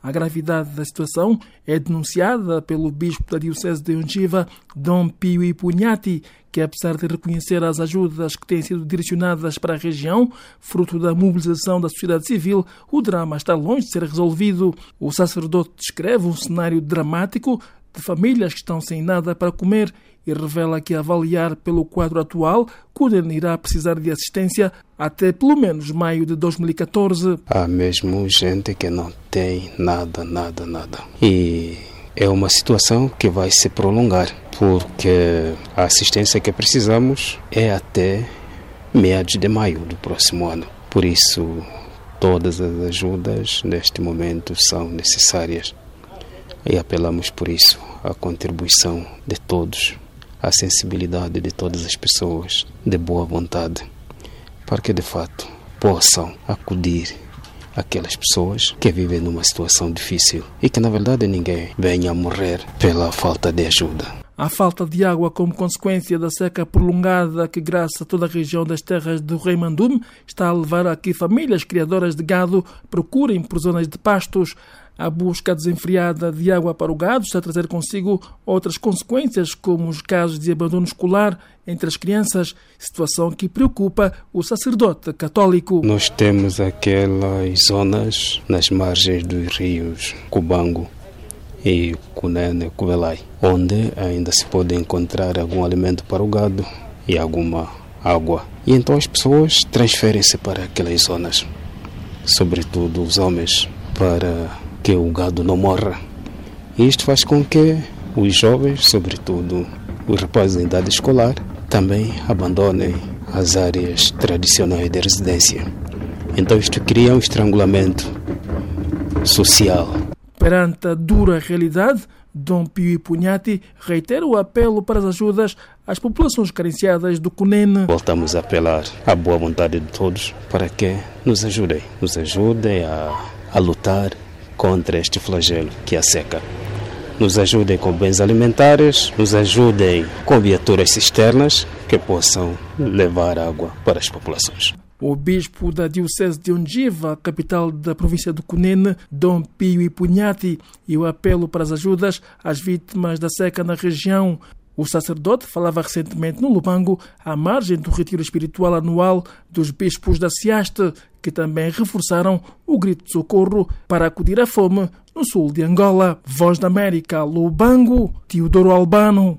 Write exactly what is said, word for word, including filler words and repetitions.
A gravidade da situação é denunciada pelo bispo da Diocese de Ungiva, Dom Pio Ipugnati, que apesar de reconhecer as ajudas que têm sido direcionadas para a região, fruto da mobilização da sociedade civil, o drama está longe de ser resolvido. O sacerdote descreve um cenário dramático de famílias que estão sem nada para comer e revela que, a avaliar pelo quadro atual, Cunene irá precisar de assistência até pelo menos maio de dois mil e catorze. Há mesmo gente que não tem nada, nada, nada. E é uma situação que vai se prolongar, porque a assistência que precisamos é até meados de maio do próximo ano. Por isso, todas as ajudas neste momento são necessárias. E apelamos por isso à contribuição de todos, à sensibilidade de todas as pessoas de boa vontade, para que de fato possam acudir aquelas pessoas que vivem numa situação difícil e que na verdade ninguém venha a morrer pela falta de ajuda. A falta de água como consequência da seca prolongada que graça toda a região das terras do Rei Mandume está a levar a que famílias criadoras de gado procurem por zonas de pastos. A busca desenfreada de água para o gado está a trazer consigo outras consequências, como os casos de abandono escolar entre as crianças, situação que preocupa o sacerdote católico. Nós temos aquelas zonas nas margens dos rios Cubango e Cunene, Cuvelai, onde ainda se pode encontrar algum alimento para o gado e alguma água. E então as pessoas transferem-se para aquelas zonas, sobretudo os homens, para que o gado não morra. E isto faz com que os jovens, sobretudo os rapazes em idade escolar, também abandonem as áreas tradicionais de residência. Então isto cria um estrangulamento social. Perante a dura realidade, Dom Pio Ipugnati reitera o apelo para as ajudas às populações carenciadas do Cunene. Voltamos a apelar à boa vontade de todos para que nos ajudem, nos ajudem a, a lutar contra este flagelo que é a seca. Nos ajudem com bens alimentares, nos ajudem com viaturas cisternas que possam levar água para as populações. O bispo da Diocese de Ungiva, capital da província do Cunene, Dom Pio Ipugnati, e o apelo para as ajudas às vítimas da seca na região. O sacerdote falava recentemente no Lubango, à margem do retiro espiritual anual dos bispos da Ciaste, que também reforçaram o grito de socorro para acudir à fome no sul de Angola. Voz da América, Lubango, Teodoro Albano.